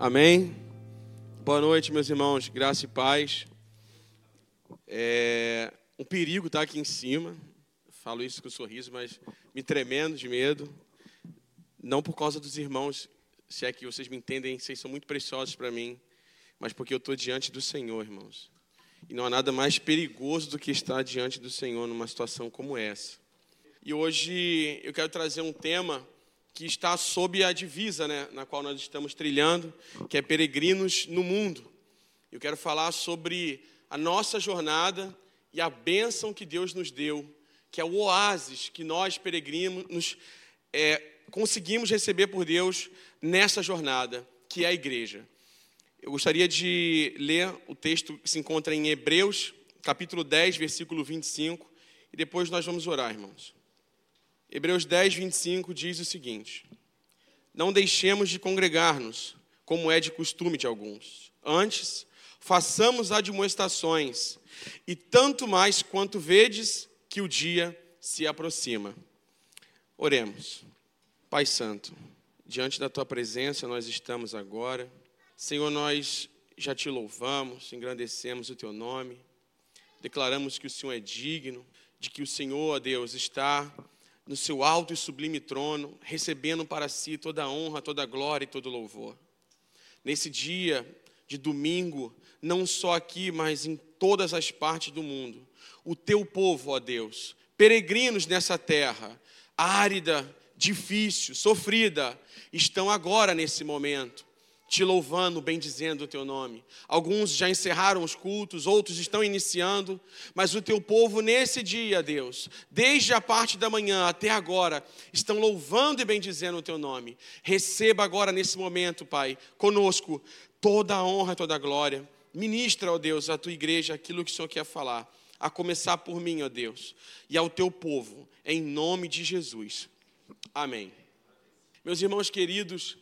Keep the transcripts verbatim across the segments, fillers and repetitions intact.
Amém? Boa noite, meus irmãos, graça e paz. É um perigo estar aqui em cima, falo isso com um sorriso, mas me tremendo de medo. Não por causa dos irmãos, se é que vocês me entendem, vocês são muito preciosos para mim, mas porque eu estou diante do Senhor, irmãos. E não há nada mais perigoso do que estar diante do Senhor numa situação como essa. E hoje eu quero trazer um tema que está sob a divisa, né, na qual nós estamos trilhando, que é peregrinos no mundo. Eu quero falar sobre a nossa jornada e a bênção que Deus nos deu, que é o oásis que nós peregrinos é, conseguimos receber por Deus nessa jornada, que é a igreja. Eu gostaria de ler o texto que se encontra em Hebreus, capítulo dez, versículo vinte e cinco, e depois nós vamos orar, irmãos. Hebreus dez, vinte e cinco diz o seguinte: não deixemos de congregar-nos, como é de costume de alguns. Antes, façamos admoestações, e tanto mais quanto vedes que o dia se aproxima. Oremos. Pai Santo, diante da Tua presença nós estamos agora. Senhor, nós já Te louvamos, engrandecemos o Teu nome, declaramos que o Senhor é digno, de que o Senhor, ó Deus, está no seu alto e sublime trono, recebendo para si toda a honra, toda a glória e todo o louvor. Nesse dia de domingo, não só aqui, mas em todas as partes do mundo, o teu povo, ó Deus, peregrinos nessa terra, árida, difícil, sofrida, estão agora nesse momento, te louvando, bendizendo o teu nome. Alguns já encerraram os cultos, outros estão iniciando, mas o teu povo nesse dia, Deus, desde a parte da manhã até agora, estão louvando e bendizendo o teu nome. Receba agora nesse momento, Pai, conosco toda a honra, toda a glória. Ministra, ó Deus, à tua igreja aquilo que o Senhor quer falar, a começar por mim, ó Deus, e ao teu povo, em nome de Jesus. Amém. Meus irmãos queridos,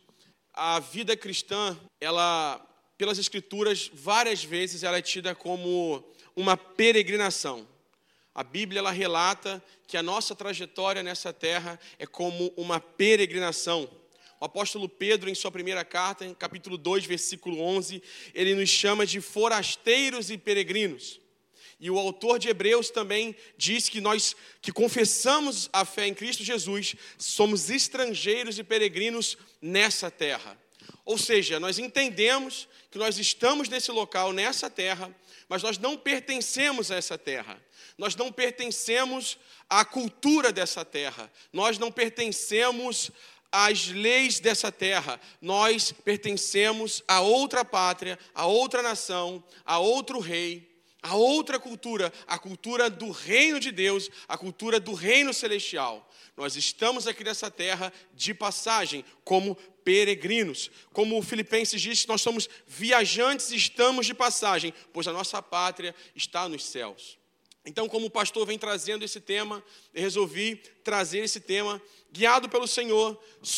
a vida cristã, ela, pelas Escrituras, várias vezes ela é tida como uma peregrinação. A Bíblia, ela relata que a nossa trajetória nessa terra é como uma peregrinação. O apóstolo Pedro, em sua primeira carta, em capítulo dois, versículo onze, ele nos chama de forasteiros e peregrinos. E o autor de Hebreus também diz que nós que confessamos a fé em Cristo Jesus, somos estrangeiros e peregrinos nessa terra. Ou seja, nós entendemos que nós estamos nesse local, nessa terra, mas nós não pertencemos a essa terra. Nós não pertencemos à cultura dessa terra. Nós não pertencemos às leis dessa terra. Nós pertencemos a outra pátria, a outra nação, a outro rei, a outra cultura, a cultura do reino de Deus, a cultura do reino celestial. Nós estamos aqui nessa terra de passagem, como peregrinos. Como o Filipenses diz, nós somos viajantes e estamos de passagem, pois a nossa pátria está nos céus. Então, como o pastor vem trazendo esse tema, eu resolvi trazer esse tema, guiado pelo Senhor,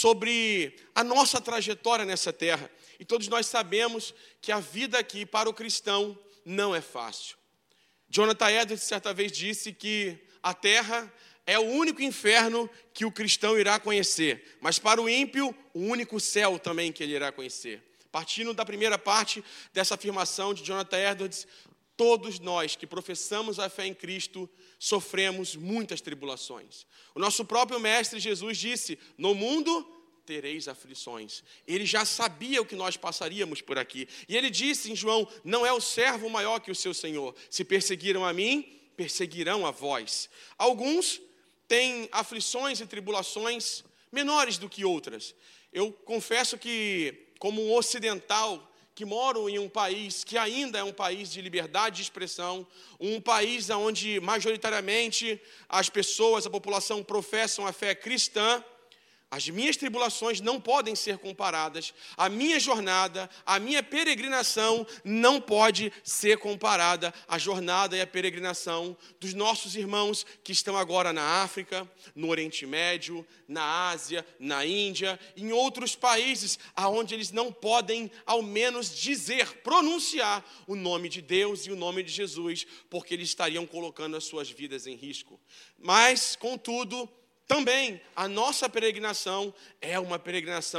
sobre a nossa trajetória nessa terra. E todos nós sabemos que a vida aqui para o cristão não é fácil. Jonathan Edwards certa vez disse que a terra é o único inferno que o cristão irá conhecer, mas para o ímpio, o único céu também que ele irá conhecer. Partindo da primeira parte dessa afirmação de Jonathan Edwards, todos nós que professamos a fé em Cristo sofremos muitas tribulações. O nosso próprio mestre Jesus disse: no mundo tereis aflições. Ele já sabia o que nós passaríamos por aqui. E ele disse em João: não é o servo maior que o seu senhor. Se perseguiram a mim, perseguirão a vós. Alguns têm aflições e tribulações menores do que outras. Eu confesso que, como um ocidental, que moro em um país que ainda é um país de liberdade de expressão, um país onde majoritariamente as pessoas, a população professam a fé cristã, as minhas tribulações não podem ser comparadas, a minha jornada, a minha peregrinação não pode ser comparada à jornada e à peregrinação dos nossos irmãos que estão agora na África, no Oriente Médio, na Ásia, na Índia, em outros países onde eles não podem, ao menos, dizer, pronunciar o nome de Deus e o nome de Jesus, porque eles estariam colocando as suas vidas em risco. Mas, contudo, também a nossa peregrinação é uma peregrinação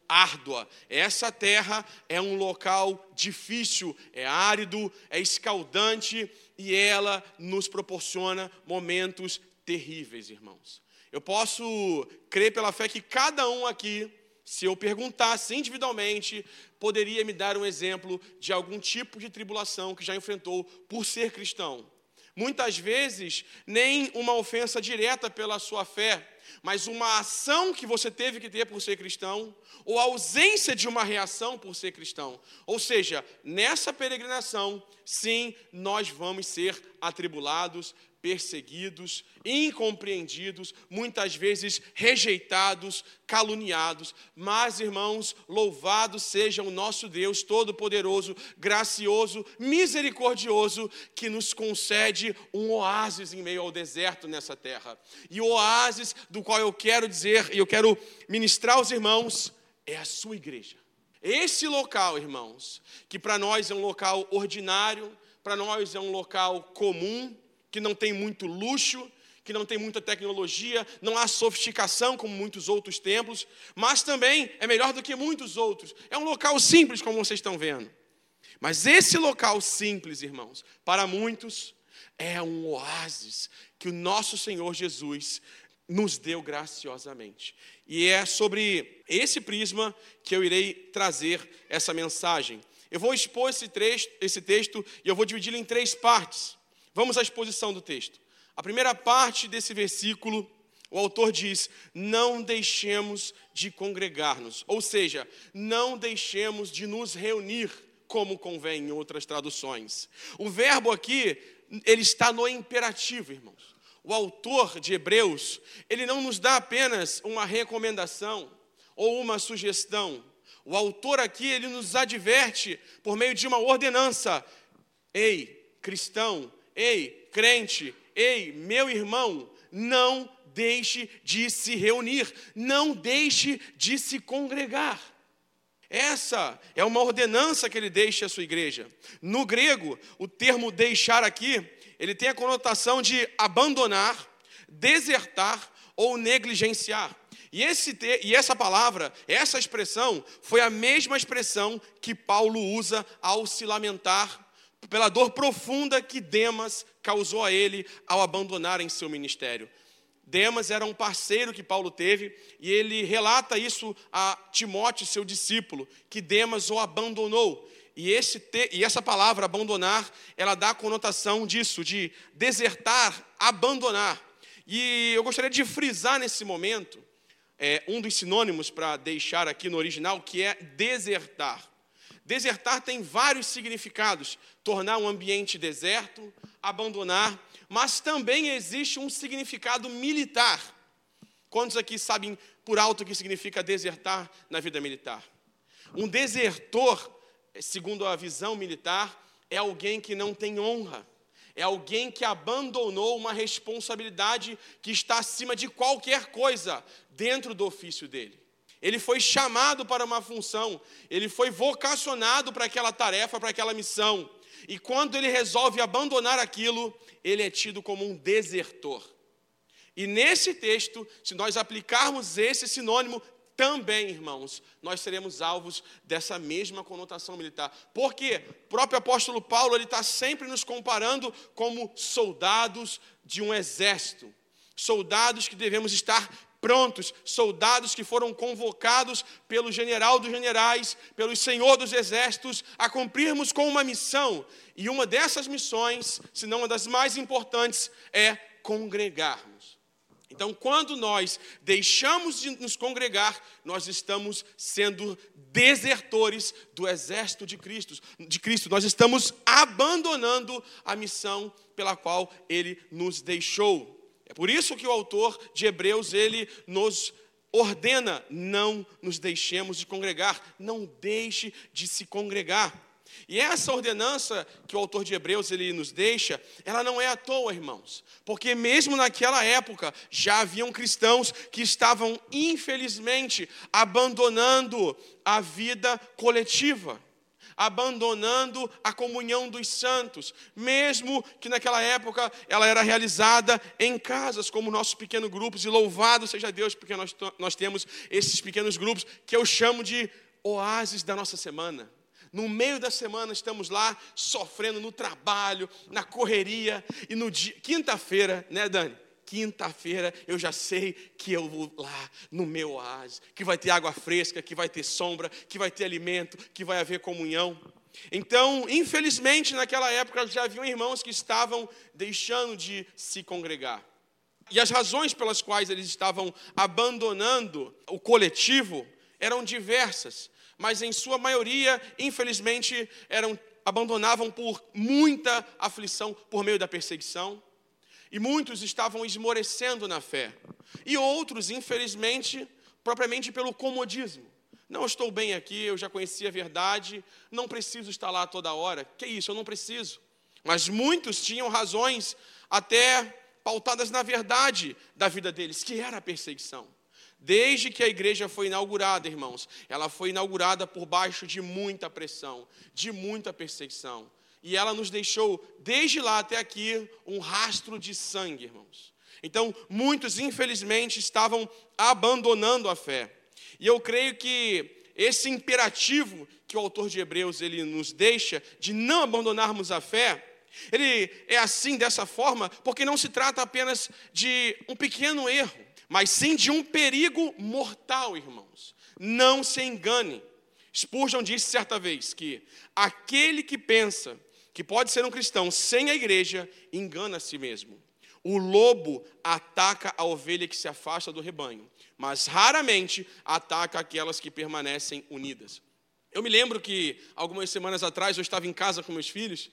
árdua. Essa terra é um local difícil, é árido, é escaldante e ela nos proporciona momentos terríveis, irmãos. Eu posso crer pela fé que cada um aqui, se eu perguntasse individualmente, poderia me dar um exemplo de algum tipo de tribulação que já enfrentou por ser cristão. Muitas vezes, nem uma ofensa direta pela sua fé, mas uma ação que você teve que ter por ser cristão, ou a ausência de uma reação por ser cristão. Ou seja, nessa peregrinação, sim, nós vamos ser atribulados, perseguidos, incompreendidos, muitas vezes rejeitados, caluniados. Mas, irmãos, louvado seja o nosso Deus Todo-Poderoso, gracioso, misericordioso, que nos concede um oásis em meio ao deserto nessa terra. E o oásis do qual eu quero dizer, e eu quero ministrar aos irmãos, é a sua igreja. Esse local, irmãos, que para nós é um local ordinário, para nós é um local comum, que não tem muito luxo, que não tem muita tecnologia, não há sofisticação como muitos outros templos, mas também é melhor do que muitos outros. É um local simples, como vocês estão vendo. Mas esse local simples, irmãos, para muitos, é um oásis que o nosso Senhor Jesus nos deu graciosamente. E é sobre esse prisma que eu irei trazer essa mensagem. Eu vou expor esse texto, esse texto e eu vou dividi-lo em três partes. Vamos à exposição do texto. A primeira parte desse versículo, o autor diz: não deixemos de congregar-nos. Ou seja, não deixemos de nos reunir, como convém em outras traduções. O verbo aqui, ele está no imperativo, irmãos. O autor de Hebreus, ele não nos dá apenas uma recomendação ou uma sugestão. O autor aqui, ele nos adverte por meio de uma ordenança. Ei, cristão, ei, crente, ei, meu irmão, não deixe de se reunir, não deixe de se congregar. Essa é uma ordenança que ele deixa à sua igreja. No grego, o termo deixar aqui, ele tem a conotação de abandonar, desertar ou negligenciar. E, esse te, e essa palavra, essa expressão, foi a mesma expressão que Paulo usa ao se lamentar pela dor profunda que Demas causou a ele ao abandonar em seu ministério. Demas era um parceiro que Paulo teve, e ele relata isso a Timóteo, seu discípulo, que Demas o abandonou. E, esse te, e essa palavra, abandonar, ela dá a conotação disso, de desertar, abandonar. E eu gostaria de frisar nesse momento, é, um dos sinônimos para deixar aqui no original, que é desertar. Desertar tem vários significados: tornar um ambiente deserto, abandonar, mas também existe um significado militar. Quantos aqui sabem por alto o que significa desertar na vida militar? Um desertor, segundo a visão militar, é alguém que não tem honra, é alguém que abandonou uma responsabilidade que está acima de qualquer coisa dentro do ofício dele. Ele foi chamado para uma função, ele foi vocacionado para aquela tarefa, para aquela missão. E quando ele resolve abandonar aquilo, ele é tido como um desertor. E nesse texto, se nós aplicarmos esse sinônimo, também, irmãos, nós seremos alvos dessa mesma conotação militar. Porque o próprio apóstolo Paulo, ele está sempre nos comparando como soldados de um exército. Soldados que devemos estar prontos, soldados que foram convocados pelo general dos generais, pelo Senhor dos exércitos, a cumprirmos com uma missão. E uma dessas missões, se não uma das mais importantes, é congregarmos. Então, quando nós deixamos de nos congregar, nós estamos sendo desertores do exército de Cristo, de Cristo. Nós estamos abandonando a missão pela qual Ele nos deixou. É por isso que o autor de Hebreus, ele nos ordena: não nos deixemos de congregar, não deixe de se congregar. E essa ordenança que o autor de Hebreus ele nos deixa, ela não é à toa, irmãos, porque mesmo naquela época já haviam cristãos que estavam, infelizmente, abandonando a vida coletiva, abandonando a comunhão dos santos, mesmo que naquela época ela era realizada em casas, como nossos pequenos grupos, e louvado seja Deus, porque nós, nós temos esses pequenos grupos, que eu chamo de oásis da nossa semana. No meio da semana estamos lá, sofrendo no trabalho, na correria, e no dia, quinta-feira, né, Dani? Quinta-feira eu já sei que eu vou lá no meu oásis, que vai ter água fresca, que vai ter sombra, que vai ter alimento, que vai haver comunhão. Então, infelizmente, naquela época já haviam irmãos que estavam deixando de se congregar. E as razões pelas quais eles estavam abandonando o coletivo eram diversas, mas em sua maioria, infelizmente, eram, abandonavam por muita aflição, por meio da perseguição. E muitos estavam esmorecendo na fé. E outros, infelizmente, propriamente pelo comodismo. Não, estou bem aqui, eu já conheci a verdade, não preciso estar lá toda hora. Que isso, eu não preciso. Mas muitos tinham razões até pautadas na verdade da vida deles, que era a perseguição. Desde que a igreja foi inaugurada, irmãos, ela foi inaugurada por baixo de muita pressão, de muita perseguição. E ela nos deixou, desde lá até aqui, um rastro de sangue, irmãos. Então, muitos, infelizmente, estavam abandonando a fé. E eu creio que esse imperativo que o autor de Hebreus ele nos deixa, de não abandonarmos a fé, ele é assim, dessa forma, porque não se trata apenas de um pequeno erro, mas sim de um perigo mortal, irmãos. Não se engane. Spurgeon disse certa vez que aquele que pensa que pode ser um cristão sem a igreja, engana a si mesmo. O lobo ataca a ovelha que se afasta do rebanho, mas raramente ataca aquelas que permanecem unidas. Eu me lembro que algumas semanas atrás eu estava em casa com meus filhos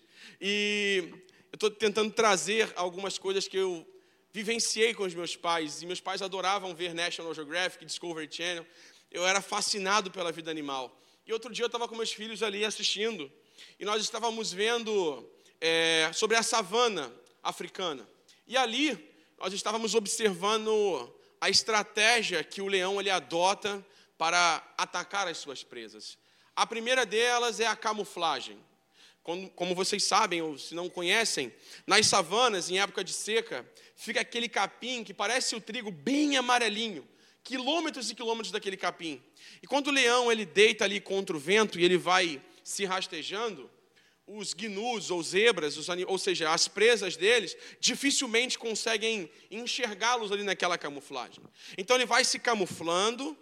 e eu estou tentando trazer algumas coisas que eu vivenciei com os meus pais. E meus pais adoravam ver National Geographic, Discovery Channel. Eu era fascinado pela vida animal. E outro dia eu estava com meus filhos ali assistindo e nós estávamos vendo é, sobre a savana africana. E ali nós estávamos observando a estratégia que o leão ele adota para atacar as suas presas. A primeira delas é a camuflagem. Como, como vocês sabem, ou se não conhecem, nas savanas, em época de seca, fica aquele capim que parece o trigo bem amarelinho. Quilômetros e quilômetros daquele capim. E quando o leão ele deita ali contra o vento e ele vai se rastejando, os gnus ou zebras, os, ou seja, as presas deles, dificilmente conseguem enxergá-los ali naquela camuflagem. Então ele vai se camuflando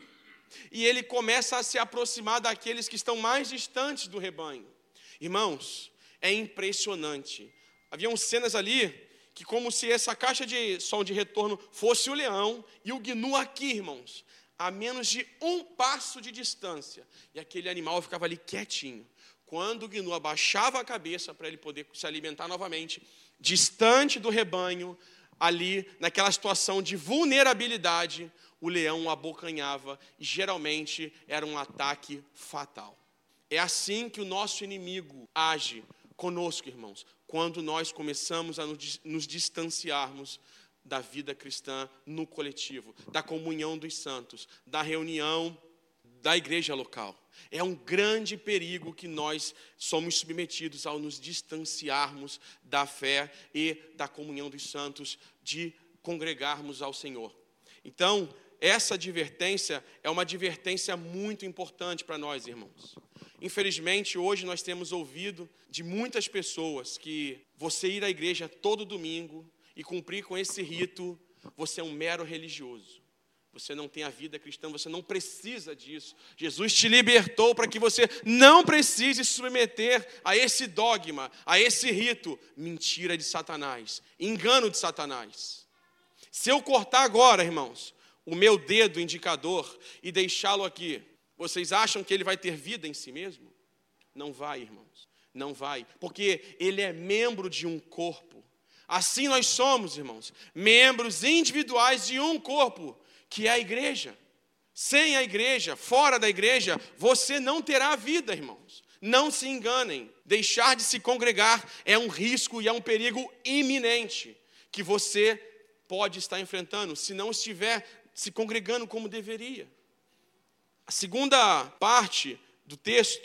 e ele começa a se aproximar daqueles que estão mais distantes do rebanho. Irmãos, é impressionante. Haviam cenas ali que como se essa caixa de som de retorno fosse o leão e o gnu aqui, irmãos, a menos de um passo de distância. E aquele animal ficava ali quietinho. Quando o gnu abaixava a cabeça para ele poder se alimentar novamente, distante do rebanho, ali naquela situação de vulnerabilidade, o leão o abocanhava e geralmente era um ataque fatal. É assim que o nosso inimigo age conosco, irmãos, quando nós começamos a nos distanciarmos da vida cristã no coletivo, da comunhão dos santos, da reunião da igreja local. É um grande perigo que nós somos submetidos ao nos distanciarmos da fé e da comunhão dos santos, de congregarmos ao Senhor. Então, essa advertência é uma advertência muito importante para nós, irmãos. Infelizmente, hoje nós temos ouvido de muitas pessoas que você ir à igreja todo domingo e cumprir com esse rito, você é um mero religioso. Você não tem a vida cristã, você não precisa disso. Jesus te libertou para que você não precise se submeter a esse dogma, a esse rito. Mentira de Satanás, engano de Satanás. Se eu cortar agora, irmãos, o meu dedo indicador e deixá-lo aqui, vocês acham que ele vai ter vida em si mesmo? Não vai, irmãos, não vai, porque ele é membro de um corpo. Assim nós somos, irmãos, membros individuais de um corpo, que é a igreja. Sem a igreja, fora da igreja, você não terá vida, irmãos. Não se enganem. Deixar de se congregar é um risco e é um perigo iminente que você pode estar enfrentando se não estiver se congregando como deveria. A segunda parte do texto,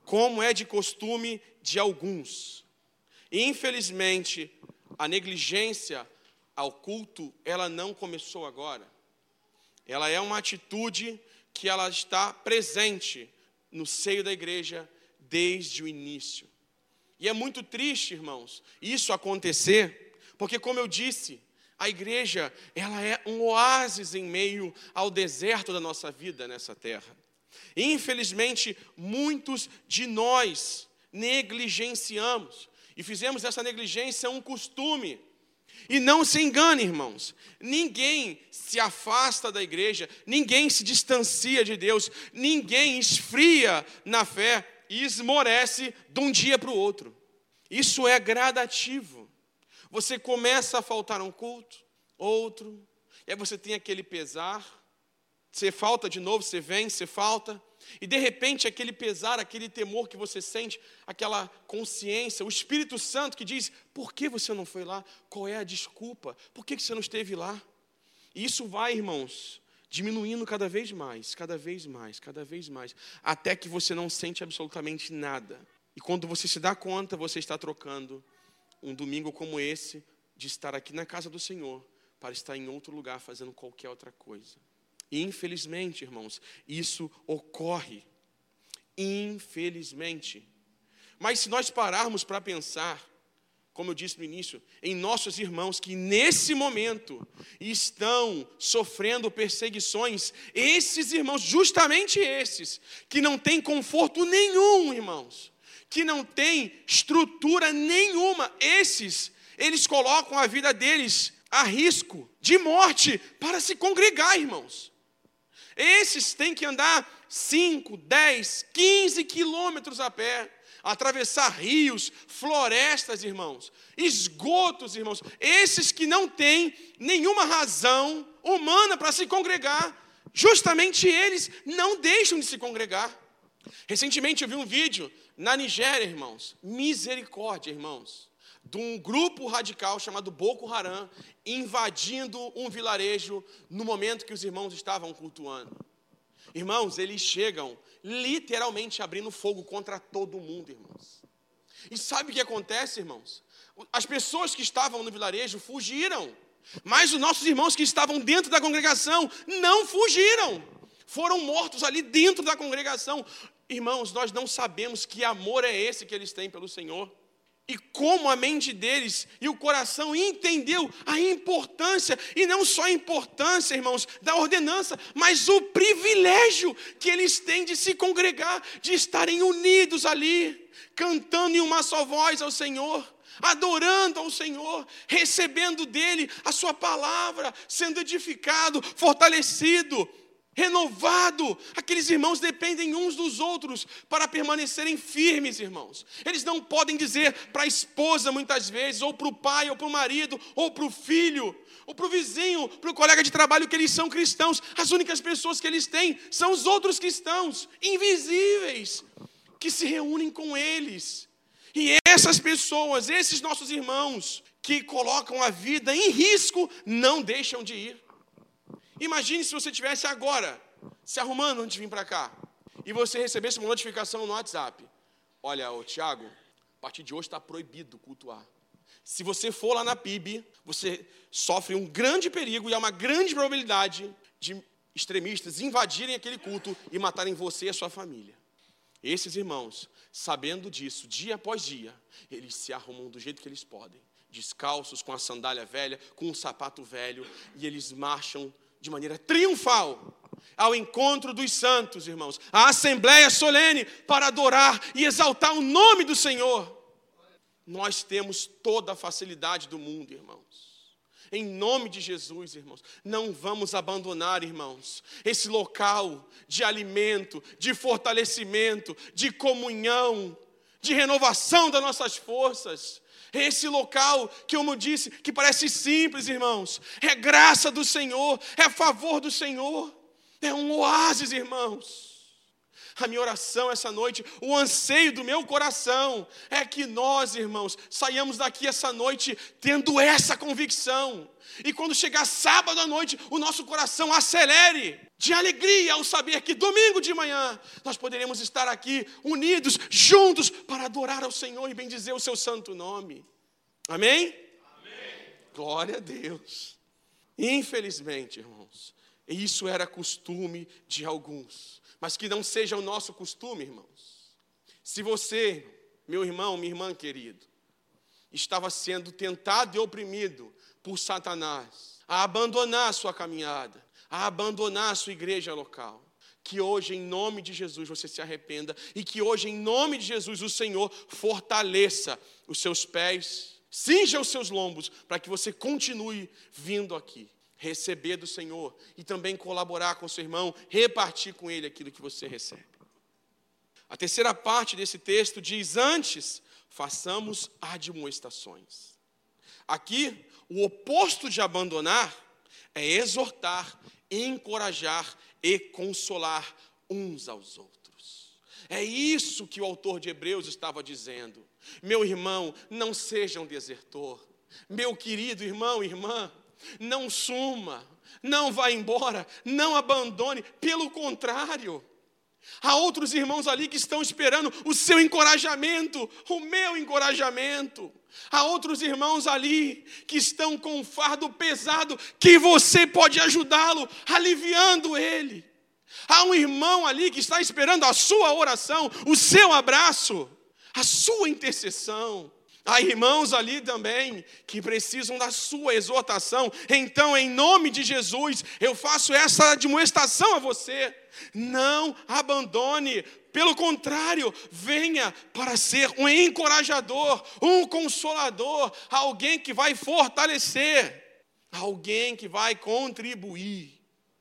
como é de costume de alguns. Infelizmente, a negligência ao culto, ela não começou agora. Ela é uma atitude que ela está presente no seio da igreja desde o início. E é muito triste, irmãos, isso acontecer, porque, como eu disse, a igreja, ela é um oásis em meio ao deserto da nossa vida nessa terra. Infelizmente, muitos de nós negligenciamos e fizemos essa negligência um costume. E não se engane, irmãos, ninguém se afasta da igreja, ninguém se distancia de Deus, ninguém esfria na fé e esmorece de um dia para o outro. Isso é gradativo. Você começa a faltar um culto, outro, e aí você tem aquele pesar, você falta de novo, você vem, você falta, e de repente aquele pesar, aquele temor que você sente, aquela consciência, o Espírito Santo que diz, por que você não foi lá? Qual é a desculpa? Por que você não esteve lá? E isso vai, irmãos, diminuindo cada vez mais, cada vez mais, cada vez mais, até que você não sente absolutamente nada. E quando você se dá conta, você está trocando um domingo como esse, de estar aqui na casa do Senhor, para estar em outro lugar fazendo qualquer outra coisa. E infelizmente, irmãos, isso ocorre. Infelizmente. Mas se nós pararmos para pensar, como eu disse no início, em nossos irmãos que nesse momento estão sofrendo perseguições, esses irmãos, justamente esses, que não têm conforto nenhum, irmãos, que não têm estrutura nenhuma, esses, eles colocam a vida deles a risco de morte para se congregar, irmãos. Esses têm que andar cinco, dez, quinze quilômetros a pé, atravessar rios, florestas, irmãos, esgotos, irmãos. Esses que não têm nenhuma razão humana para se congregar, justamente eles não deixam de se congregar. Recentemente eu vi um vídeo na Nigéria, irmãos, misericórdia, irmãos, de um grupo radical chamado Boko Haram, invadindo um vilarejo no momento que os irmãos estavam cultuando. Irmãos, eles chegam literalmente abrindo fogo contra todo mundo, irmãos. E sabe o que acontece, irmãos? As pessoas que estavam no vilarejo fugiram, mas os nossos irmãos que estavam dentro da congregação não fugiram. Foram mortos ali dentro da congregação. Irmãos, nós não sabemos que amor é esse que eles têm pelo Senhor. E como a mente deles e o coração entendeu a importância, e não só a importância, irmãos, da ordenança, mas o privilégio que eles têm de se congregar, de estarem unidos ali, cantando em uma só voz ao Senhor, adorando ao Senhor, recebendo dele a sua palavra, sendo edificado, fortalecido, renovado. Aqueles irmãos dependem uns dos outros para permanecerem firmes, irmãos. Eles não podem dizer para a esposa muitas vezes, ou para o pai, ou para o marido, ou para o filho, ou para o vizinho, para o colega de trabalho que eles são cristãos. As únicas pessoas que eles têm são os outros cristãos, invisíveis, que se reúnem com eles. E essas pessoas, esses nossos irmãos, que colocam a vida em risco, não deixam de ir. Imagine se você estivesse agora se arrumando antes de vir para cá e você recebesse uma notificação no WhatsApp. Olha, ô, Tiago, a partir de hoje está proibido cultuar. Se você for lá na P I B, você sofre um grande perigo e há uma grande probabilidade de extremistas invadirem aquele culto e matarem você e a sua família. Esses irmãos, sabendo disso, dia após dia, eles se arrumam do jeito que eles podem, descalços, com a sandália velha, com um sapato velho, e eles marcham de maneira triunfal ao encontro dos santos, irmãos, a assembleia solene para adorar e exaltar o nome do Senhor. Nós temos toda a facilidade do mundo, irmãos. Em nome de Jesus, irmãos, não vamos abandonar, irmãos, esse local de alimento, de fortalecimento, de comunhão, de renovação das nossas forças. Esse local, que como eu disse, que parece simples, irmãos, é graça do Senhor, é favor do Senhor, é um oásis, irmãos. A minha oração essa noite, o anseio do meu coração, é que nós, irmãos, saiamos daqui essa noite tendo essa convicção. E quando chegar sábado à noite, o nosso coração acelere de alegria ao saber que domingo de manhã nós poderemos estar aqui unidos, juntos, para adorar ao Senhor e bendizer o seu santo nome. Amém? Amém. Glória a Deus. Infelizmente, irmãos, isso era costume de alguns. Mas que não seja o nosso costume, irmãos. Se você, meu irmão, minha irmã querido, estava sendo tentado e oprimido por Satanás a abandonar a sua caminhada, a abandonar a sua igreja local, que hoje, em nome de Jesus, você se arrependa e que hoje, em nome de Jesus, o Senhor fortaleça os seus pés, cinja os seus lombos, para que você continue vindo aqui. Receber do Senhor e também colaborar com o seu irmão, repartir com ele aquilo que você recebe. A terceira parte desse texto diz: antes, façamos admoestações. Aqui, o oposto de abandonar é exortar, encorajar e consolar uns aos outros. É isso que o autor de Hebreus estava dizendo. Meu irmão, não seja um desertor. Meu querido irmão e irmã, não suma, não vá embora, não abandone, pelo contrário. Há outros irmãos ali que estão esperando o seu encorajamento, o meu encorajamento. Há outros irmãos ali que estão com um fardo pesado, que você pode ajudá-lo, aliviando ele. Há um irmão ali que está esperando a sua oração, o seu abraço, a sua intercessão. Há irmãos ali também que precisam da sua exortação. Então, em nome de Jesus, eu faço essa admoestação a você. Não abandone, pelo contrário, venha para ser um encorajador, um consolador, alguém que vai fortalecer, alguém que vai contribuir.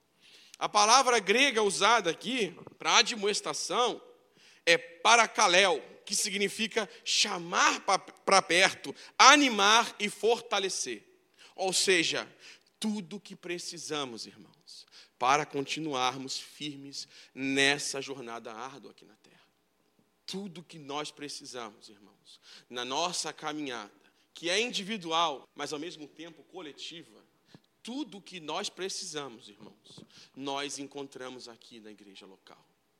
A palavra grega usada aqui para admoestação é parakaléu, que significa chamar para perto, animar e fortalecer. Ou seja, tudo que precisamos, irmãos, para continuarmos firmes nessa jornada árdua aqui na terra. Tudo que nós precisamos, irmãos, na nossa caminhada, que é individual, mas ao mesmo tempo coletiva, tudo que nós precisamos, irmãos, nós encontramos aqui na igreja local.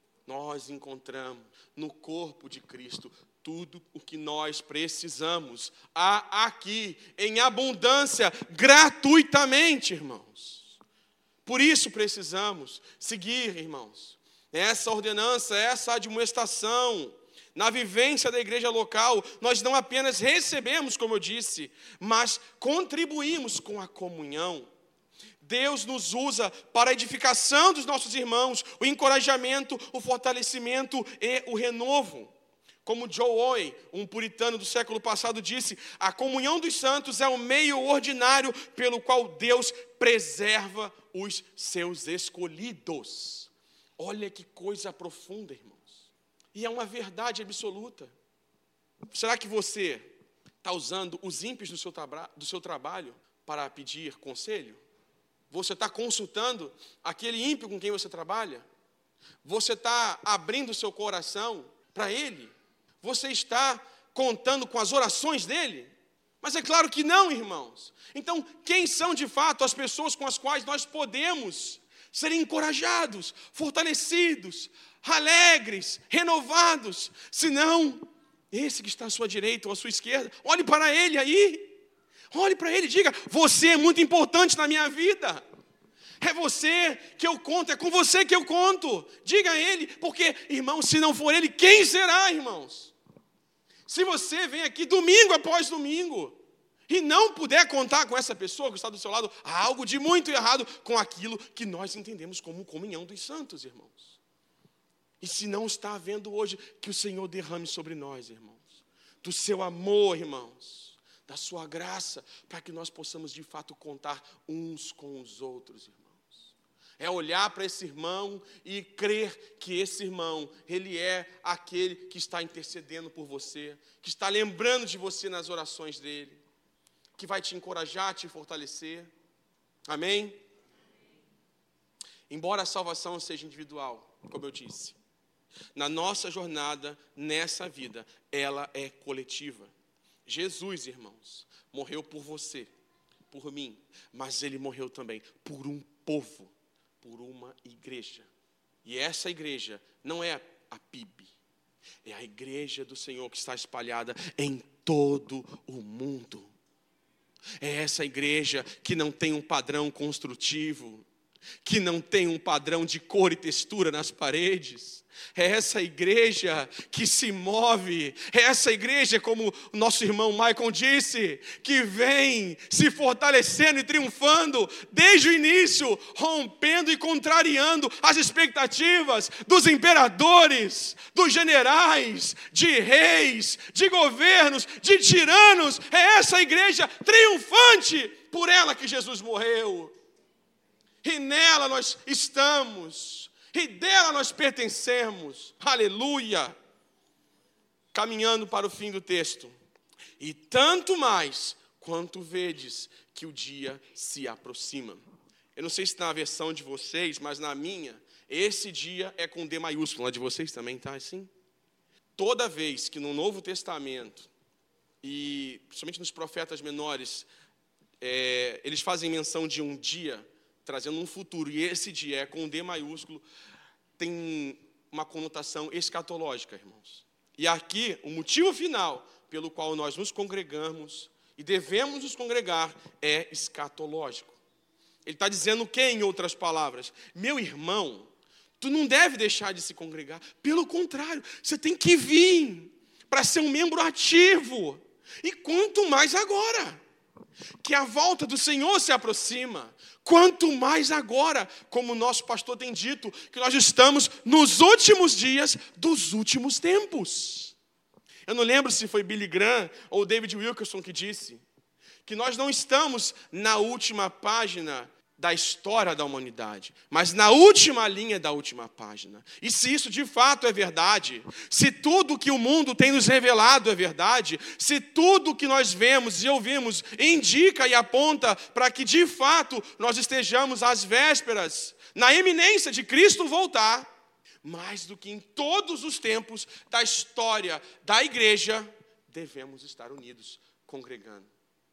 Nós encontramos no corpo de Cristo tudo o que nós precisamos. Há aqui, em abundância, gratuitamente, irmãos. Por isso precisamos seguir, irmãos, essa ordenança, essa admoestação. Na vivência da igreja local, nós não apenas recebemos, como eu disse, mas contribuímos com a comunhão. Deus nos usa para a edificação dos nossos irmãos, o encorajamento, o fortalecimento e o renovo. Como Joe Owen, um puritano do século passado, disse: a comunhão dos santos é o meio ordinário pelo qual Deus preserva os seus escolhidos. Olha que coisa profunda, irmãos. E é uma verdade absoluta. Será que você está usando os ímpios do seu, tra- do seu trabalho para pedir conselho? Você está consultando aquele ímpio com quem você trabalha? Você está abrindo o seu coração para ele? Você está contando com as orações dele? Mas é claro que não, irmãos. Então, quem são de fato as pessoas com as quais nós podemos ser encorajados, fortalecidos, alegres, renovados? Se não, esse que está à sua direita ou à sua esquerda, olhe para ele aí. Olhe para ele e diga: você é muito importante na minha vida. É você que eu conto, é com você que eu conto. Diga a ele, porque, irmãos, se não for ele, quem será, irmãos? Se você vem aqui domingo após domingo e não puder contar com essa pessoa que está do seu lado, há algo de muito errado com aquilo que nós entendemos como comunhão dos santos, irmãos. E se não está havendo hoje, que o Senhor derrame sobre nós, irmãos, do seu amor, irmãos, da sua graça, para que nós possamos de fato contar uns com os outros, irmãos. É olhar para esse irmão e crer que esse irmão, ele é aquele que está intercedendo por você, que está lembrando de você nas orações dele, que vai te encorajar, te fortalecer. Amém? Embora a salvação seja individual, como eu disse, na nossa jornada, nessa vida, ela é coletiva. Jesus, irmãos, morreu por você, por mim, mas ele morreu também por um povo, por uma igreja. E essa igreja não é a P I B, é a igreja do Senhor que está espalhada em todo o mundo. É essa igreja que não tem um padrão construtivo, que não tem um padrão de cor e textura nas paredes. É essa igreja que se move, é essa igreja, como o nosso irmão Michael disse, que vem se fortalecendo e triunfando desde o início, rompendo e contrariando as expectativas dos imperadores, dos generais, de reis, de governos, de tiranos. É essa igreja triunfante, por ela que Jesus morreu. E nela nós estamos. E dela nós pertencemos. Aleluia. Caminhando para o fim do texto. E tanto mais quanto vedes que o dia se aproxima. Eu não sei se na versão de vocês, mas na minha, esse dia é com D maiúsculo. A de vocês também está assim? Toda vez que no Novo Testamento, e principalmente nos profetas menores, é, eles fazem menção de um dia, trazendo um futuro, e esse dia é com D maiúsculo, tem uma conotação escatológica, irmãos. E aqui, o motivo final pelo qual nós nos congregamos e devemos nos congregar é escatológico. Ele está dizendo o que, em outras palavras? Meu irmão, tu não deve deixar de se congregar. Pelo contrário, você tem que vir para ser um membro ativo. E quanto mais agora, que a volta do Senhor se aproxima. Quanto mais agora, como o nosso pastor tem dito, que nós estamos nos últimos dias dos últimos tempos. Eu não lembro se foi Billy Graham ou David Wilkerson que disse que nós não estamos na última página da história da humanidade, mas na última linha da última página. E se isso de fato é verdade, se tudo que o mundo tem nos revelado é verdade, se tudo que nós vemos e ouvimos indica e aponta para que de fato nós estejamos às vésperas, na iminência de Cristo voltar, mais do que em todos os tempos da história da igreja, devemos estar unidos, congregando.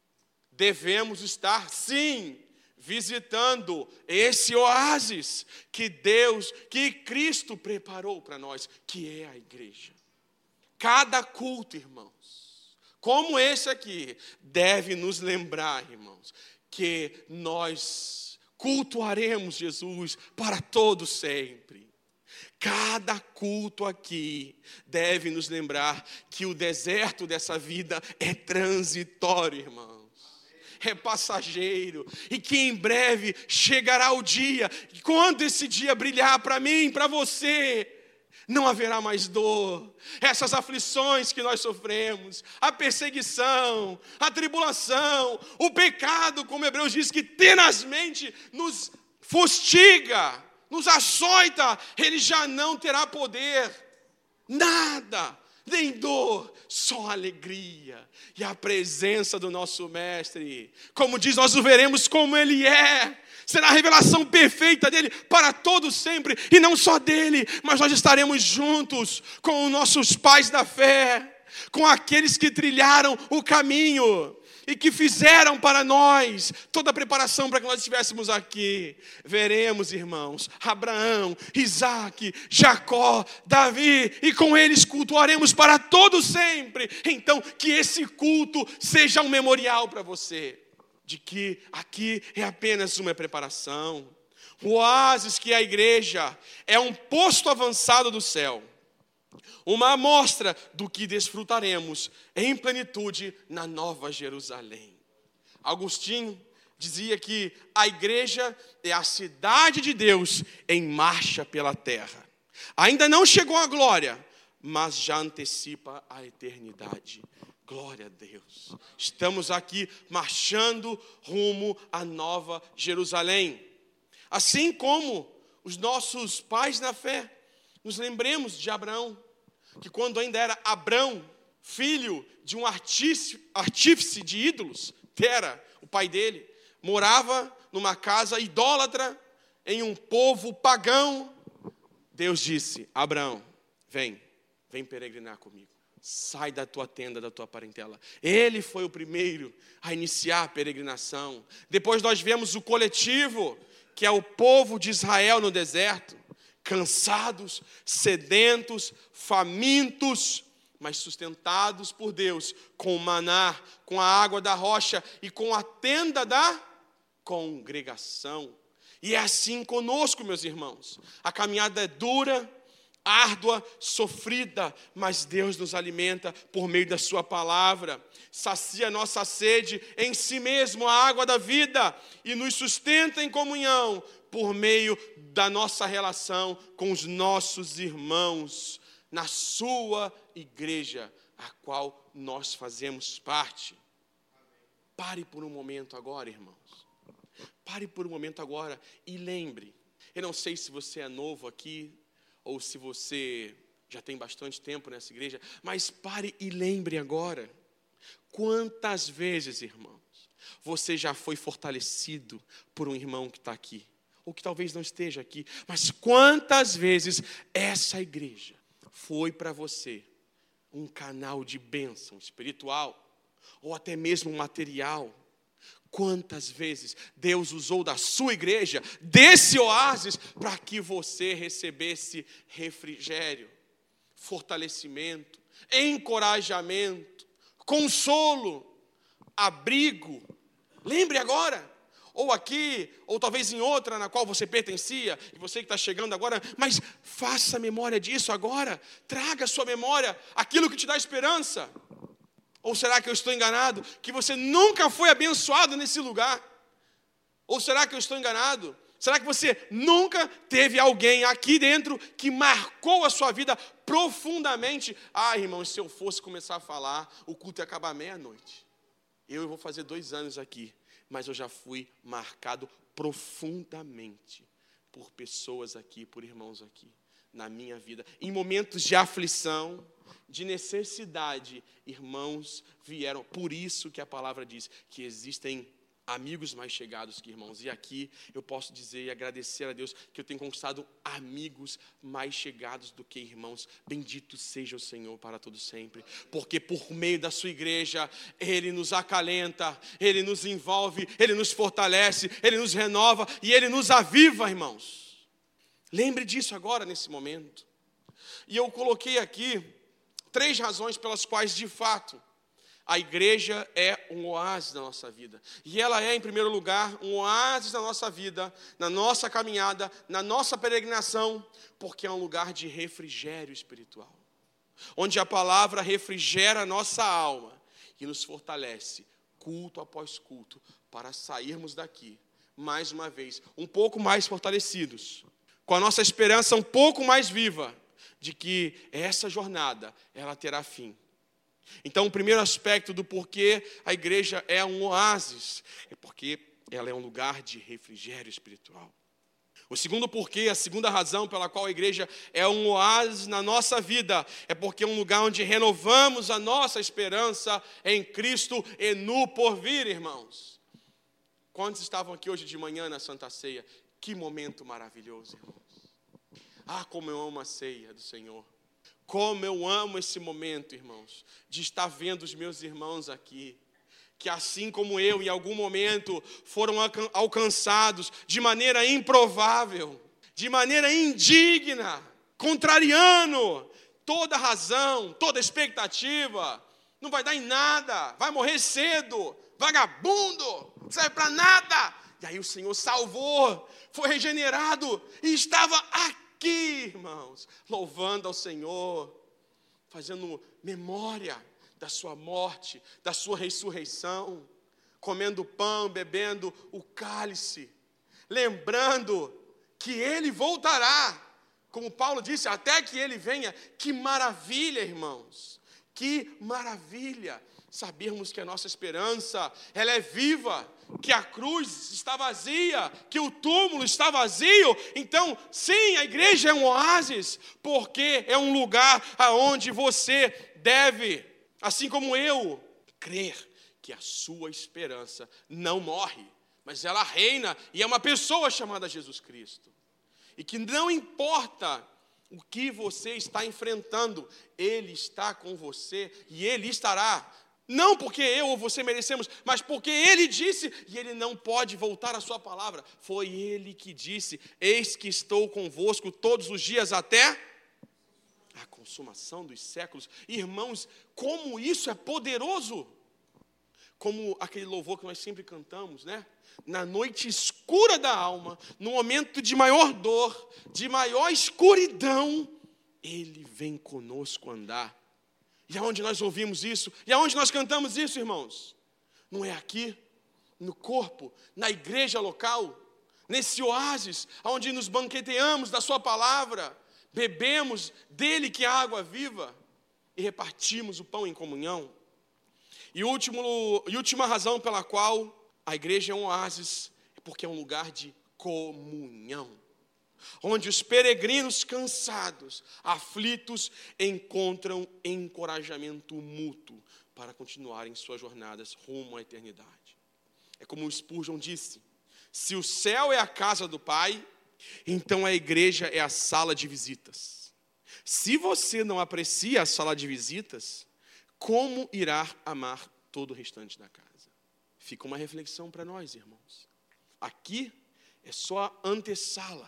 Devemos estar, sim, visitando esse oásis que Deus, que Cristo preparou para nós, que é a igreja. Cada culto, irmãos, como esse aqui, deve nos lembrar, irmãos, que nós cultuaremos Jesus para todo sempre. Cada culto aqui deve nos lembrar que o deserto dessa vida é transitório, irmão. É passageiro, e que em breve chegará o dia, e quando esse dia brilhar para mim, para você, não haverá mais dor. Essas aflições que nós sofremos, a perseguição, a tribulação, o pecado, como Hebreus diz, que tenazmente nos fustiga, nos açoita, ele já não terá poder, nada, nem dor, só alegria e a presença do nosso Mestre. Como diz, nós o veremos como Ele é. Será a revelação perfeita dEle para todos sempre. E não só dEle, mas nós estaremos juntos com os nossos pais da fé, com aqueles que trilharam o caminho e que fizeram para nós toda a preparação para que nós estivéssemos aqui. Veremos, irmãos, Abraão, Isaque, Jacó, Davi, e com eles cultuaremos para todo sempre. Então, que esse culto seja um memorial para você, de que aqui é apenas uma preparação. O oásis que é a igreja é um posto avançado do céu, uma amostra do que desfrutaremos em plenitude na Nova Jerusalém. Agostinho dizia que a igreja é a cidade de Deus em marcha pela terra. Ainda não chegou à glória, mas já antecipa a eternidade. Glória a Deus. Estamos aqui marchando rumo à Nova Jerusalém. Assim como os nossos pais na fé, nos lembremos de Abraão, que quando ainda era Abrão, filho de um artífice de ídolos, Tera, o pai dele, morava numa casa idólatra, em um povo pagão. Deus disse: Abraão, vem, vem peregrinar comigo. Sai da tua tenda, da tua parentela. Ele foi o primeiro a iniciar a peregrinação. Depois nós vemos o coletivo, que é o povo de Israel no deserto. Cansados, sedentos, famintos, mas sustentados por Deus, com o maná, com a água da rocha e com a tenda da congregação. E é assim conosco, meus irmãos. A caminhada é dura, árdua, sofrida, mas Deus nos alimenta por meio da sua palavra, sacia nossa sede em si mesmo, a água da vida, e nos sustenta em comunhão por meio da nossa relação com os nossos irmãos, na sua igreja, a qual nós fazemos parte. Pare por um momento agora, irmãos. Pare por um momento agora e lembre. Eu não sei se você é novo aqui, ou se você já tem bastante tempo nessa igreja, mas pare e lembre agora. Quantas vezes, irmãos, você já foi fortalecido por um irmão que está aqui, ou que talvez não esteja aqui, mas quantas vezes essa igreja foi para você um canal de bênção espiritual, ou até mesmo material? Quantas vezes Deus usou da sua igreja, desse oásis, para que você recebesse refrigério, fortalecimento, encorajamento, consolo, abrigo. Lembre agora, ou aqui, ou talvez em outra na qual você pertencia, e você que está chegando agora, mas faça memória disso agora, traga à sua memória aquilo que te dá esperança. Ou será que eu estou enganado, que você nunca foi abençoado nesse lugar? Ou será que eu estou enganado? Será que você nunca teve alguém aqui dentro que marcou a sua vida profundamente? Ah, irmãos, se eu fosse começar a falar, o culto ia acabar meia-noite. Eu vou fazer dois anos aqui, mas eu já fui marcado profundamente por pessoas aqui, por irmãos aqui, na minha vida. Em momentos de aflição, de necessidade, irmãos vieram. Por isso que a palavra diz que existem amigos mais chegados que irmãos. E aqui eu posso dizer e agradecer a Deus que eu tenho conquistado amigos mais chegados do que irmãos. Bendito seja o Senhor para todo sempre. Porque por meio da sua igreja, Ele nos acalenta, Ele nos envolve, Ele nos fortalece, Ele nos renova e Ele nos aviva, irmãos. Lembre disso agora, nesse momento. E eu coloquei aqui três razões pelas quais, de fato, a igreja é um oásis na nossa vida. E ela é, em primeiro lugar, um oásis na nossa vida, na nossa caminhada, na nossa peregrinação, porque é um lugar de refrigério espiritual. Onde a palavra refrigera a nossa alma e nos fortalece, culto após culto, para sairmos daqui, mais uma vez, um pouco mais fortalecidos, com a nossa esperança um pouco mais viva, de que essa jornada, ela terá fim. Então, o primeiro aspecto do porquê a igreja é um oásis, é porque ela é um lugar de refrigério espiritual. O segundo porquê, a segunda razão pela qual a igreja é um oásis na nossa vida, é porque é um lugar onde renovamos a nossa esperança em Cristo e no porvir, irmãos. Quantos estavam aqui hoje de manhã na Santa Ceia? Que momento maravilhoso, irmãos. Ah, como eu amo a ceia do Senhor. Como eu amo esse momento, irmãos, de estar vendo os meus irmãos aqui, que assim como eu, em algum momento, foram alcançados de maneira improvável, de maneira indigna, contrariando toda razão, toda expectativa. Não vai dar em nada, vai morrer cedo, vagabundo, não serve para nada. E aí o Senhor salvou, foi regenerado e estava aqui. Aqui, irmãos, louvando ao Senhor, fazendo memória da sua morte, da sua ressurreição, comendo pão, bebendo o cálice, lembrando que Ele voltará, como Paulo disse, até que Ele venha. Que maravilha, irmãos, que maravilha sabermos que a nossa esperança, ela é viva, que a cruz está vazia, que o túmulo está vazio. Então, sim, a igreja é um oásis, porque é um lugar aonde você deve, assim como eu, crer que a sua esperança não morre, mas ela reina, e é uma pessoa chamada Jesus Cristo. E que não importa o que você está enfrentando, Ele está com você e Ele estará. Não porque eu ou você merecemos, mas porque Ele disse, e Ele não pode voltar à sua palavra. Foi Ele que disse, eis que estou convosco todos os dias até a consumação dos séculos. Irmãos, como isso é poderoso! Como aquele louvor que nós sempre cantamos, né? Na noite escura da alma, no momento de maior dor, de maior escuridão, Ele vem conosco andar. E aonde nós ouvimos isso? E aonde nós cantamos isso, irmãos? Não é aqui, no corpo, na igreja local, nesse oásis, onde nos banqueteamos da sua palavra, bebemos dele que é a água viva e repartimos o pão em comunhão. E, último, e última razão pela qual a igreja é um oásis, é porque é um lugar de comunhão, onde os peregrinos cansados, aflitos, encontram encorajamento mútuo para continuarem suas jornadas rumo à eternidade. É como o Spurgeon disse, se o céu é a casa do Pai, então a igreja é a sala de visitas. Se você não aprecia a sala de visitas, como irá amar todo o restante da casa? Fica uma reflexão para nós, irmãos. Aqui é só a antessala.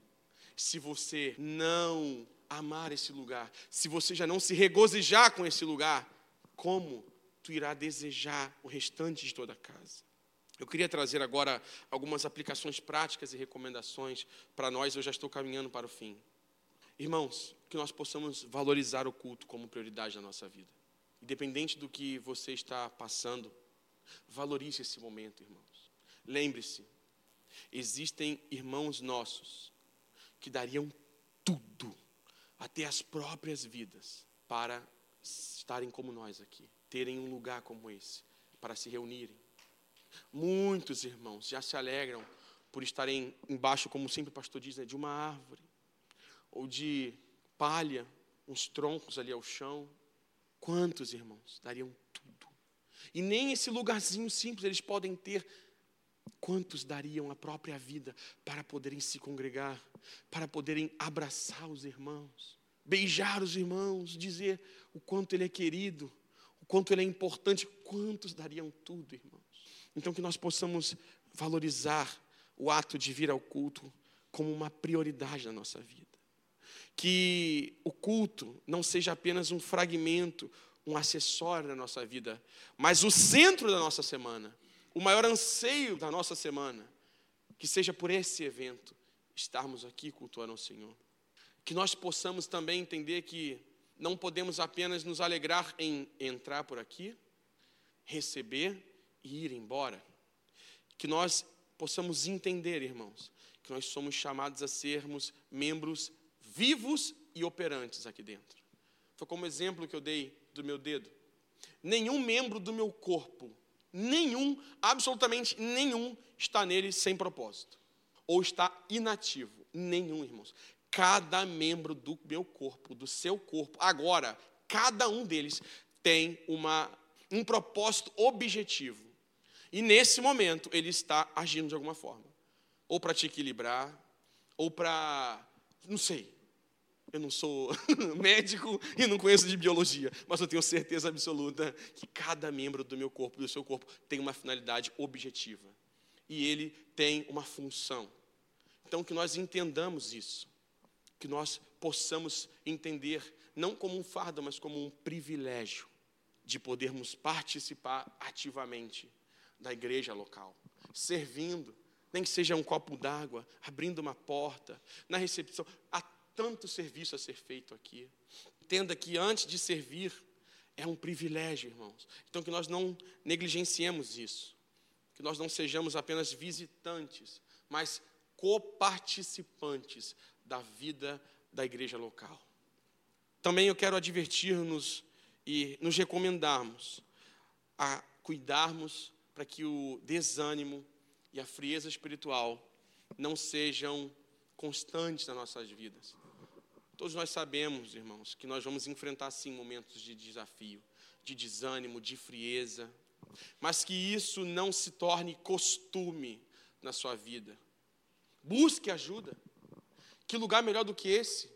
Se você não amar esse lugar, se você já não se regozijar com esse lugar, como tu irá desejar o restante de toda a casa? Eu queria trazer agora algumas aplicações práticas e recomendações para nós. Eu já estou caminhando para o fim. Irmãos, que nós possamos valorizar o culto como prioridade na nossa vida. Independente do que você está passando, valorize esse momento, irmãos. Lembre-se, existem irmãos nossos que dariam tudo, até as próprias vidas, para estarem como nós aqui, terem um lugar como esse, para se reunirem. Muitos irmãos já se alegram por estarem embaixo, como sempre o pastor diz, né, de uma árvore, ou de palha, uns troncos ali ao chão. Quantos irmãos dariam tudo? E nem esse lugarzinho simples eles podem ter. Quantos dariam a própria vida para poderem se congregar, para poderem abraçar os irmãos, beijar os irmãos, dizer o quanto ele é querido, o quanto ele é importante? Quantos dariam tudo, irmãos? Então que nós possamos valorizar o ato de vir ao culto como uma prioridade na nossa vida. Que o culto não seja apenas um fragmento, um acessório da nossa vida, mas o centro da nossa semana, o maior anseio da nossa semana, que seja por esse evento, estarmos aqui cultuando ao Senhor. Que nós possamos também entender que não podemos apenas nos alegrar em entrar por aqui, receber e ir embora. Que nós possamos entender, irmãos, que nós somos chamados a sermos membros vivos e operantes aqui dentro. Foi como exemplo que eu dei do meu dedo. Nenhum membro do meu corpo, nenhum, absolutamente nenhum, está nele sem propósito. Ou está inativo. Nenhum, irmãos. Cada membro do meu corpo, do seu corpo, agora, cada um deles tem uma, um propósito objetivo. E nesse momento, ele está agindo de alguma forma. Ou para te equilibrar, ou para, não sei. Eu não sou médico e não conheço de biologia, mas eu tenho certeza absoluta que cada membro do meu corpo, do seu corpo, tem uma finalidade objetiva. E ele tem uma função. Então, que nós entendamos isso. Que nós possamos entender, não como um fardo, mas como um privilégio de podermos participar ativamente da igreja local, servindo, nem que seja um copo d'água, abrindo uma porta, na recepção. Há tanto serviço a ser feito aqui. Entenda que antes de servir, é um privilégio, irmãos. Então que nós não negligenciemos isso. Que nós não sejamos apenas visitantes, mas coparticipantes da vida da igreja local. Também eu quero advertir-nos e nos recomendarmos a cuidarmos para que o desânimo e a frieza espiritual não sejam constantes nas nossas vidas. Todos nós sabemos, irmãos, que nós vamos enfrentar sim momentos de desafio, de desânimo, de frieza, mas que isso não se torne costume na sua vida. Busque ajuda. Que lugar melhor do que esse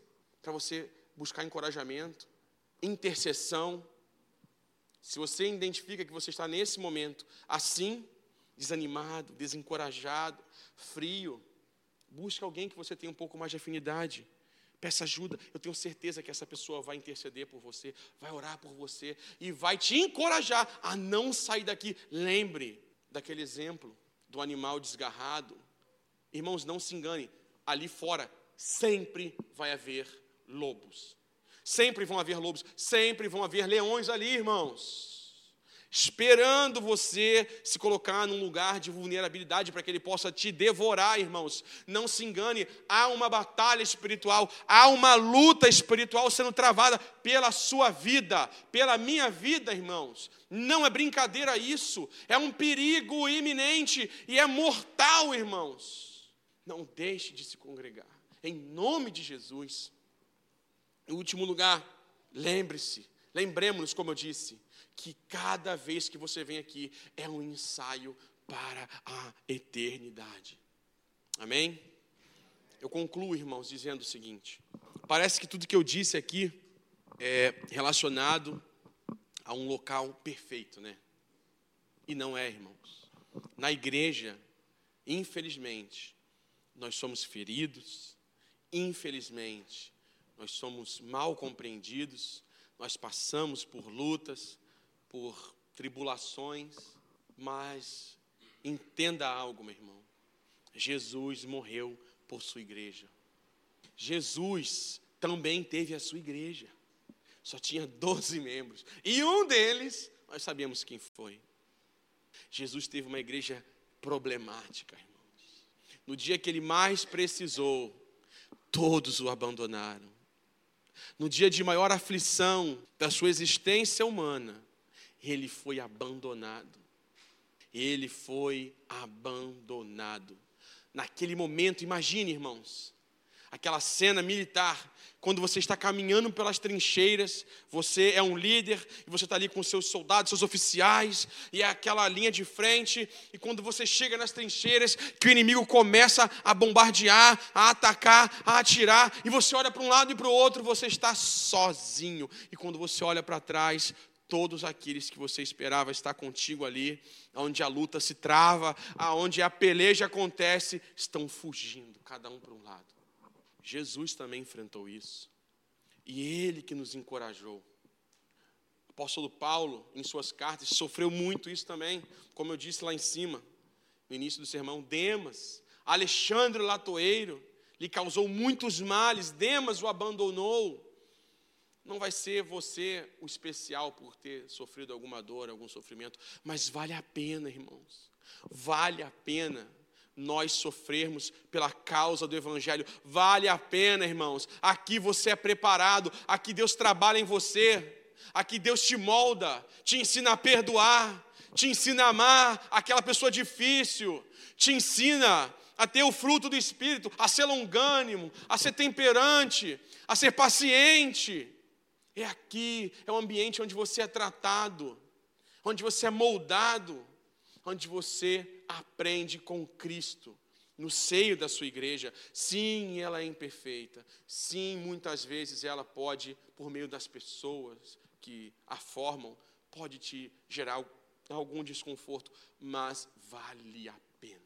para você buscar encorajamento, intercessão. Se você identifica que você está nesse momento assim, desanimado, desencorajado, frio, busque alguém que você tenha um pouco mais de afinidade. Peça ajuda. Eu tenho certeza que essa pessoa vai interceder por você, vai orar por você e vai te encorajar a não sair daqui. Lembre daquele exemplo do animal desgarrado. Irmãos, não se engane, ali fora sempre vai haver lobos. Sempre vão haver lobos, sempre vão haver leões ali, irmãos, esperando você se colocar num lugar de vulnerabilidade para que ele possa te devorar, irmãos. Não se engane, há uma batalha espiritual, há uma luta espiritual sendo travada pela sua vida, pela minha vida, irmãos. Não é brincadeira isso, é um perigo iminente e é mortal, irmãos. Não deixe de se congregar, em nome de Jesus. Em último lugar, lembre-se, lembremos-nos, como eu disse, que cada vez que você vem aqui é um ensaio para a eternidade. Amém? Eu concluo, irmãos, dizendo o seguinte: parece que tudo que eu disse aqui é relacionado a um local perfeito, né? E não é, irmãos. Na igreja, infelizmente, nós somos feridos, infelizmente, nós somos mal compreendidos, nós passamos por lutas, por tribulações, mas entenda algo, meu irmão. Jesus morreu por sua igreja. Jesus também teve a sua igreja. Só tinha doze membros. E um deles, nós sabemos quem foi. Jesus teve uma igreja problemática, irmãos. No dia que ele mais precisou, todos o abandonaram. No dia de maior aflição da sua existência humana, ele foi abandonado. Ele foi abandonado. Naquele momento, imagine, irmãos, aquela cena militar, quando você está caminhando pelas trincheiras, você é um líder, e você está ali com seus soldados, seus oficiais, e é aquela linha de frente, e quando você chega nas trincheiras, que o inimigo começa a bombardear, a atacar, a atirar, e você olha para um lado e para o outro, você está sozinho, e quando você olha para trás, todos aqueles que você esperava estar contigo ali, onde a luta se trava, aonde a peleja acontece, estão fugindo, cada um para um lado. Jesus também enfrentou isso. E ele que nos encorajou. O apóstolo Paulo, em suas cartas, sofreu muito isso também. Como eu disse lá em cima, no início do sermão, Demas, Alexandre Latoeiro, lhe causou muitos males. Demas o abandonou. Não vai ser você o especial por ter sofrido alguma dor, algum sofrimento, mas vale a pena, irmãos. Vale a pena nós sofrermos pela causa do Evangelho. Vale a pena, irmãos. Aqui você é preparado, aqui Deus trabalha em você, aqui Deus te molda, te ensina a perdoar, te ensina a amar aquela pessoa difícil, te ensina a ter o fruto do Espírito, a ser longânimo, a ser temperante, a ser paciente. É aqui, é um ambiente onde você é tratado, onde você é moldado, onde você aprende com Cristo, no seio da sua igreja. Sim, ela é imperfeita. Sim, muitas vezes ela pode, por meio das pessoas que a formam, pode te gerar algum desconforto, mas vale a pena.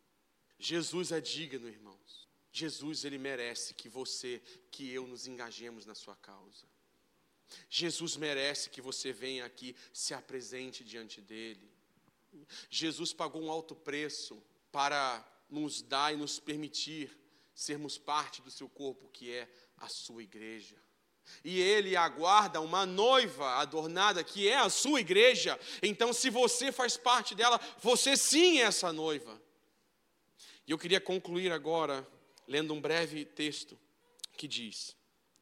Jesus é digno, irmãos. Jesus, ele merece que você, que eu nos engajemos na sua causa. Jesus merece que você venha aqui, se apresente diante dele. Jesus pagou um alto preço para nos dar e nos permitir sermos parte do seu corpo, que é a sua igreja. E ele aguarda uma noiva adornada, que é a sua igreja. Então, se você faz parte dela, você sim é essa noiva. E eu queria concluir agora lendo um breve texto que diz: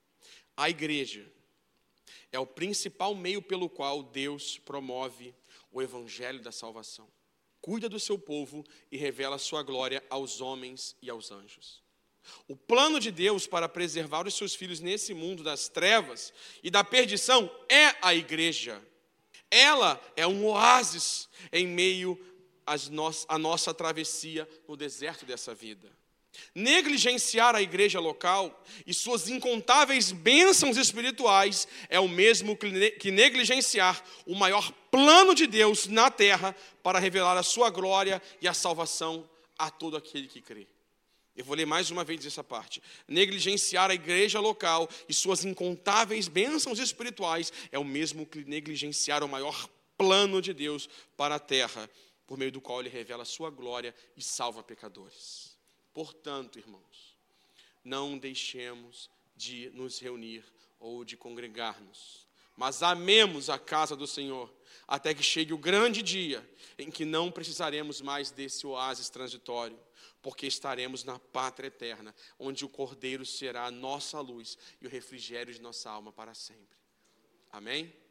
a igreja é o principal meio pelo qual Deus promove o evangelho da salvação. Cuida do seu povo e revela a sua glória aos homens e aos anjos. O plano de Deus para preservar os seus filhos nesse mundo das trevas e da perdição é a igreja. Ela é um oásis em meio às no- à nossa travessia no deserto dessa vida. Negligenciar a igreja local e suas incontáveis bênçãos espirituais é o mesmo que negligenciar o maior plano de Deus na terra para revelar a sua glória e a salvação a todo aquele que crê. Eu vou ler mais uma vez essa parte. Negligenciar a igreja local e suas incontáveis bênçãos espirituais é o mesmo que negligenciar o maior plano de Deus para a terra, por meio do qual ele revela a sua glória e salva pecadores. Portanto, irmãos, não deixemos de nos reunir ou de congregar-nos, mas amemos a casa do Senhor, até que chegue o grande dia em que não precisaremos mais desse oásis transitório, porque estaremos na pátria eterna, onde o Cordeiro será a nossa luz e o refrigério de nossa alma para sempre. Amém?